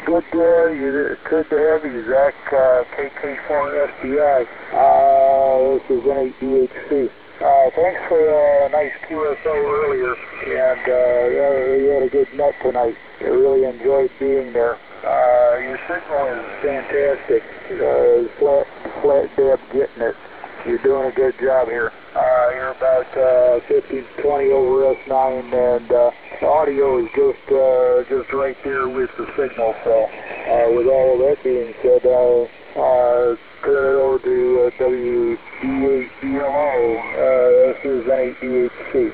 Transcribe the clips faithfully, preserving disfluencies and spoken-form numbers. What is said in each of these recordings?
good, uh, you, good to have you, Zach. Uh, K K four S D I. Uh, this is N eight D H C. Uh, thanks for a uh, nice Q S O earlier, and uh, yeah, you had a good net tonight. I really enjoyed being there. Uh, your signal is fantastic. Uh, flat, flat dab getting it. You're doing a good job here. Uh, you're about uh, fifteen twenty over S nine, and uh, the audio is just uh, just right there with the signal. So, uh, with all of that being said, I'll uh, turn it over to uh, W D eight B L O. Uh, this is N eight D H C.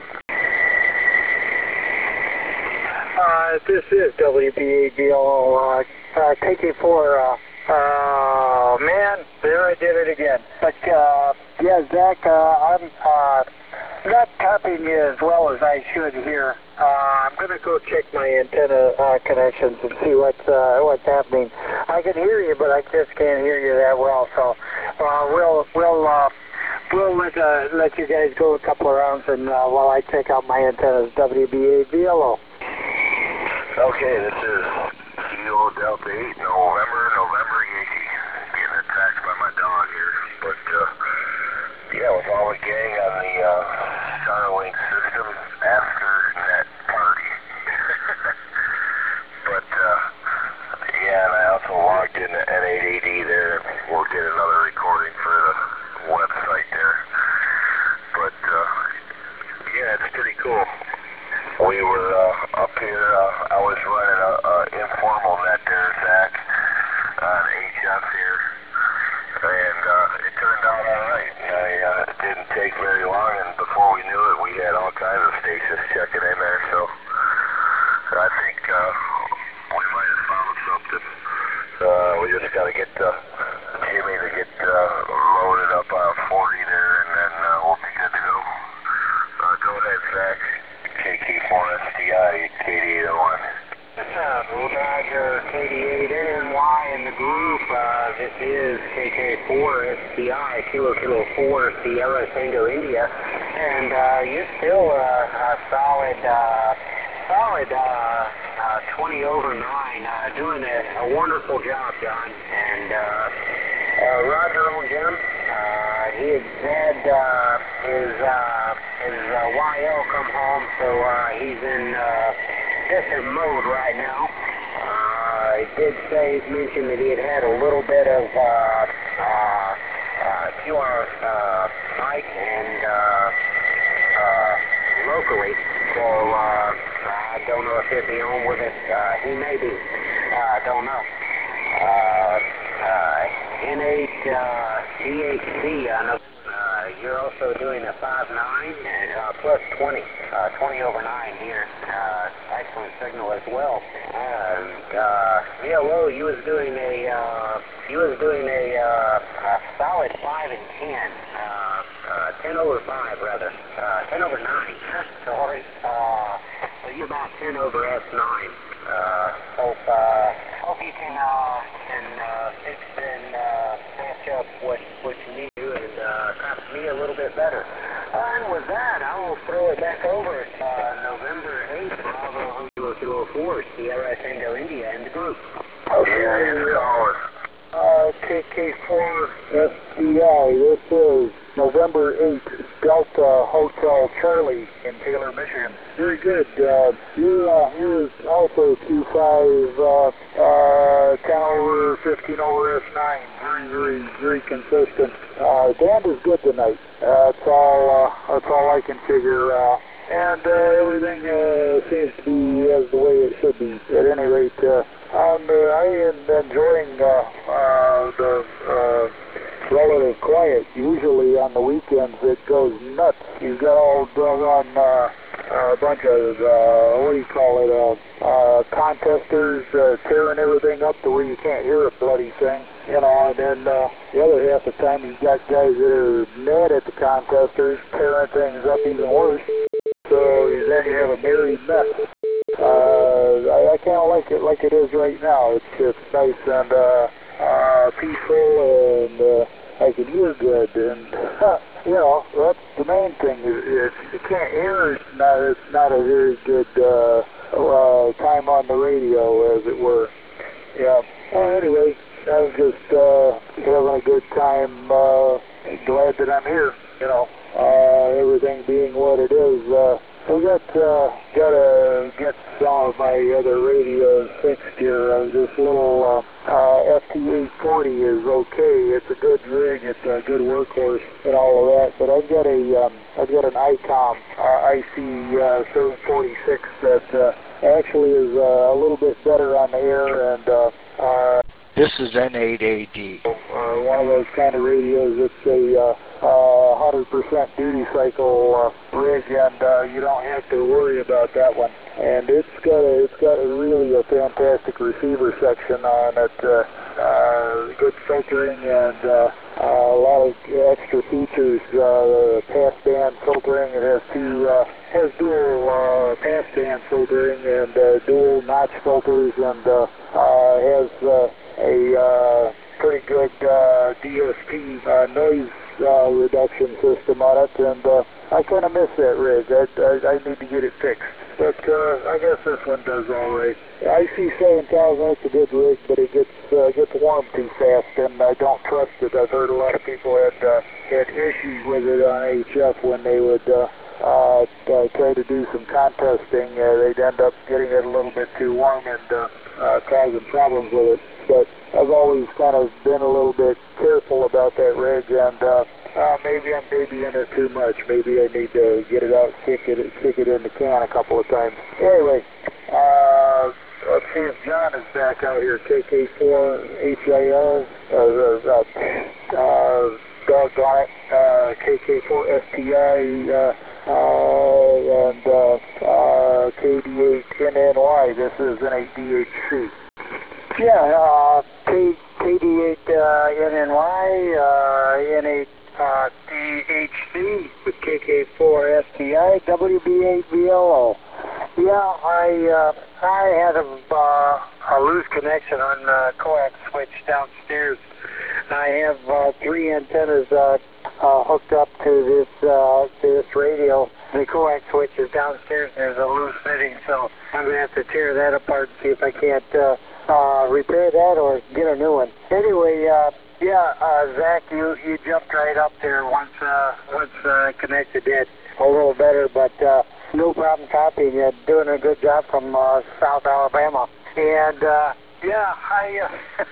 Uh, this is W B A B L O. Uh, uh, K K four. Uh, uh, man, there I did it again. But uh, yeah, Zach, uh, I'm uh, not copying you as well as I should here. Uh, I'm gonna go check my antenna uh, connections and see what's uh, what's happening. I can hear you, but I just can't hear you that well. So uh, we'll we'll uh, we'll let uh, let you guys go a couple of rounds, and uh, while I check out my antennas, W B A B L O. Okay, this is Kilo Delta eight, November, November Yankee. Getting attacked by my dog here. But, uh, yeah, with all the gang on the uh, Starlink system after that party. But, uh, yeah, and I also logged into N eight A D there. We'll get another recording for the website there. But, uh, yeah, it's pretty cool. We were uh, up here, uh, I was running a, a informal net there, Zach, on H F here, and uh, it turned out all right. I, uh, it didn't take very long, and before we knew it, we had all kinds of stations checking in there, so I think uh, we might have found something. Uh, we just got to get uh, Jimmy to get uh, loaded up on forty there, and then uh, we'll be good to go. Uh, go ahead, Zach. K K four S D I, K D eight oh one. Roger, K D eight N N Y in the group. Uh, this is K K four S D I, Kilo Kilo four Sierra Tango India. And uh, you're still uh, a solid, uh, solid uh, uh, twenty over nine, uh, doing a, a wonderful job, John. And uh, uh, Roger on Jim. Uh, he had had uh, his, uh, his uh, Y L come home, so uh, he's in uh, different mode right now. Uh, he did say, mention that he had had a little bit of uh, uh, uh, Q R uh, mic and uh, uh, locally, so uh, I don't know if he'll be on with it. Uh, he may be. I uh, don't know. Uh, uh, N eight D H C, I know. Uh, you're also doing a five nine and uh, plus twenty, uh, twenty over nine here. Uh, excellent signal as well. And uh, V L O, you was doing a uh, you was doing a, uh, a solid five and ten, uh, uh, ten over five rather, uh, ten over nine. Sorry. Uh, so you're about ten over S nine. Uh, hope uh, hope you can uh, can uh, fix and uh, patch up what what you need to and uh, copy me a little bit better. And with that, I will throw it back over at uh, November eighth, Bravo Kilo Kilo four, Sierra Tango India in the group. Okay, uh, K K four S D I, this is November eighth, Delta Hotel Charlie in Taylor, Michigan. Very good. Uh, you, uh, you're also Q five, uh, uh, ten over, fifteen over S nine. Very, very, very consistent. Uh, Dan is good tonight. Uh, that's all, uh, that's all I can figure out. And uh, everything uh, seems to be as the way it should be. At any rate, uh, I'm, uh, I am enjoying uh, uh, the uh, relative quiet. Usually on the weekends it goes nuts. You've got all doggone uh, a bunch of, uh, what do you call it, uh, uh, contesters uh, tearing everything up to where you can't hear a bloody thing. You know, and then uh, the other half of the time you've got guys that are mad at the contesters tearing things up even worse. So then you have a merry mess. Uh, I, I kind of like it like it is right now. It's it's nice and uh, uh, peaceful, and uh, I can hear good. And you know, that's the main thing. If you can't hear, it's not it's not a very good uh, uh, time on the radio, as it were. You Well, anyway, I was just uh, having a good time. Uh, glad that I'm here. You know, uh, everything being what it is. Uh, we got uh, got to get some of my other radios fixed here. Uh, this little uh, uh, F T eight forty is okay. It's a good rig. It's a good workhorse and all of that. But I've got a um, I've got an ICOM uh, I C uh, seven forty-six that uh, actually is uh, a little bit better on the air and. Uh, uh, This is N eight A D. Uh, one of those kind of radios. It's a uh, uh, one hundred percent duty cycle uh, rig, and uh, you don't have to worry about that one. And it's got a, it's got a really a fantastic receiver section on it. Uh, uh, good filtering and uh, uh, a lot of extra features. Uh, pass band filtering. It has two uh, has dual uh, pass band filtering and uh, dual notch filters, and uh, uh, has uh, a uh, pretty good uh, D S P uh, noise uh, reduction system on it, and uh, I kind of miss that rig. I, I, I need to get it fixed, but uh, I guess this one does all right. I C seven thousand, it's a good rig, but it gets uh, gets warm too fast, and I don't trust it. I've heard a lot of people had uh, had issues with it on H F when they would uh, uh, uh, try to do some contesting. Uh, they'd end up getting it a little bit too warm and uh, uh, causing problems with it. But I've always kind of been a little bit careful about that rig, and uh, uh, maybe I'm babying it too much. Maybe I need to get it out, stick it, stick it in the can a couple of times. Anyway, uh, let's see if John is back out here. K K four H I L, uh, uh, uh, doggone it, uh, K K four S T I, uh, uh, and uh, uh, K D eight N N Y. This is an eight D H C. Yeah, uh, K, KD8 uh, N N Y, uh, N eight uh, D H C with K K four S T I, W B eight V L O. Yeah, I uh, I had a, uh, a loose connection on the coax switch downstairs. I have uh, three antennas uh, uh, hooked up to this uh, to this radio. The coax switch is downstairs. There's a loose fitting, so I'm going to have to tear that apart and see if I can't uh, uh, repair that or get a new one. Anyway, uh, yeah, uh, Zach, you, you jumped right up there once uh, once uh, connected it a little better, but uh, no problem copying you. Doing a good job from uh, South Alabama. And uh, yeah, I. Uh,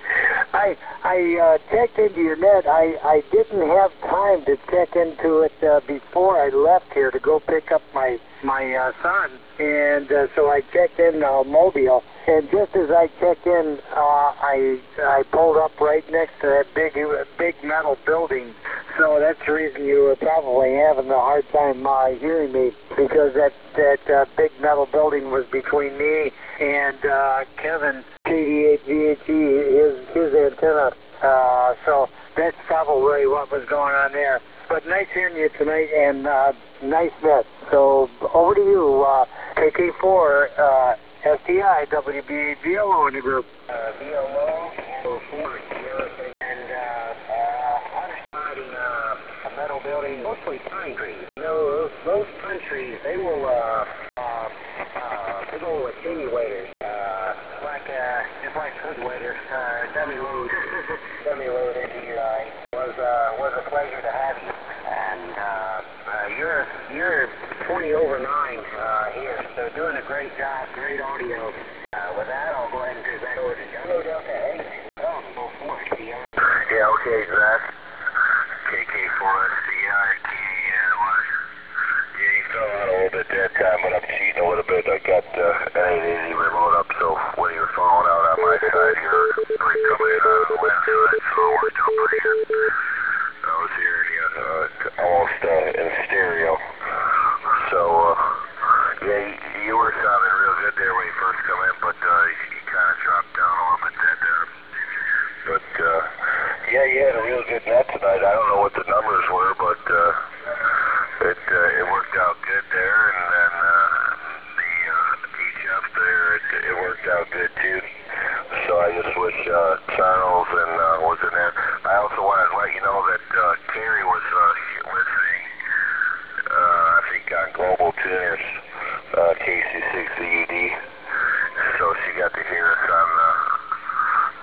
I I uh, checked into your net. I, I didn't have time to check into it uh, before I left here to go pick up my my uh, son, and uh, so I checked in uh, Mobile. And just as I checked in, uh, I I pulled up right next to that big big metal building. So that's the reason you were probably having a hard time uh, hearing me, because that that uh, big metal building was between me and uh, Kevin. K D eight V H E, his, his antenna, uh, so that's probably what was going on there. But nice hearing you tonight, and uh, nice net. So over to you, uh, K K four, uh, S T I, W B eight V L O in the group. Uh, V L O, four, and uh, uh, I'm spotting uh, a metal building, mostly pine trees. You know, those, those pine trees, they will, uh, uh, uh, big old attenuators. Like, uh, just like Hoodwaiter, uh, dummy load, dummy load into your eye. Was, uh, was a pleasure to have you. And, uh, uh, you're, you're twenty over nine, uh, here, so doing a great job, great audio. Uh, with that, I'll go ahead and turn that over to John. Hello, Delta eight. Oh, full force, yeah. Yeah, okay, Zach. K K four S T I, K N Y. Yeah, you fell out a little bit that time, but I'm cheating a little bit. I got, uh, N eight eighty remote up, so when you're falling out on my side, you're pretty coming in on the left side, so it worked out pretty good. I was hearing you, uh, almost, uh, in stereo. So, uh, yeah, you, you were sounding real good there when you first come in, but, uh, you kind of dropped down a little bit that time. But, uh, yeah, you had a real good net tonight. I don't know what the numbers were, but, uh, it, uh, it worked out good there, and then, uh, the, uh, H F there, it, it worked out good too. So I just wish, uh, Charles and, uh, was in there. I also wanted to let you know that, uh, Carrie was, uh, listening, uh, I think on Global Tuners, uh, K C six Z U D. So she got to hear us on, uh,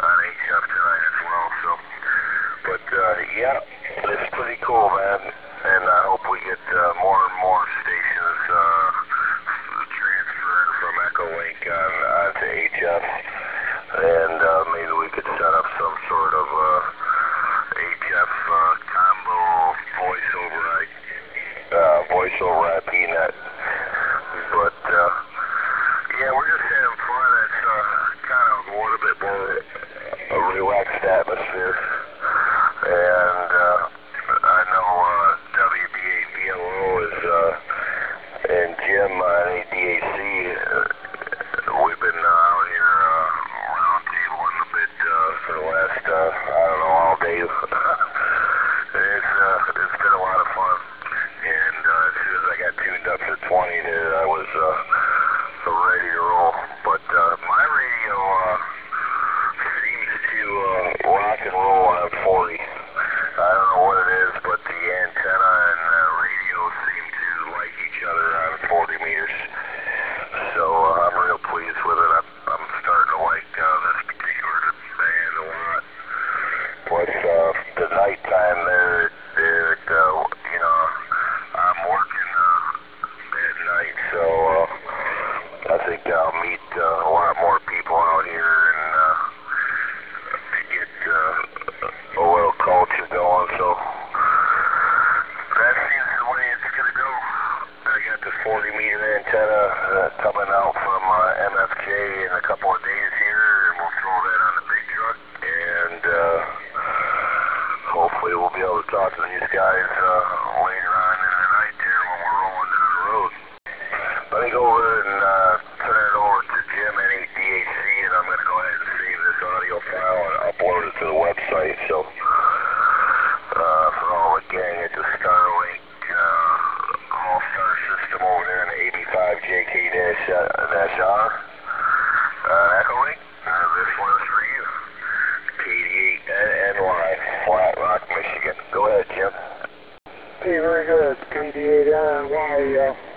and uh, maybe we could set up some sort of uh, H F uh, combo voiceover, uh, voiceover I P net. But uh, yeah, we're just having fun. It's uh, kind of a little bit more a relaxed atmosphere, and uh, I know uh, W B A B L O is uh, and Jim on A D A C. Uh, we've been uh, out here uh, round tabling a bit uh, for the last uh, I don't know all day. it's uh, it's been a lot of fun, and uh, as soon as I got tuned up to twenty there, I was uh, ready to roll. But uh, my radio uh, seems to uh, rock and roll on forty. I don't know what it is, but the antenna and the radio seem to like each other on forty meters. So uh, I'm real pleased with it. I'm, I'm starting to like uh, this particular band a lot. Plus uh, the nighttime there, there uh, you know, I'm working uh, at night, so uh, I think I'll meet uh, a lot more people out here and uh, to get uh, a little culture going. So that seems the way it's going to go. I got the forty meter antenna uh, coming out from uh, M F J in a couple of days here, and we'll throw that on the big truck, and uh, hopefully we'll be able to talk to these guys uh, later on in the night there when we're rolling down the road. Let me go over and uh, turn it over to Jim at A D A C, and I'm going to go ahead and save this audio file and upload it to the website. So uh, for all the gang at the Starlink uh, All-Star system over there in the eighty-five J K R uh, Echo Link, uh, this one is for you. K D eight N Y, Flat Rock, Michigan. Go ahead, Jim. Okay, very good. K D eight N Y. Uh,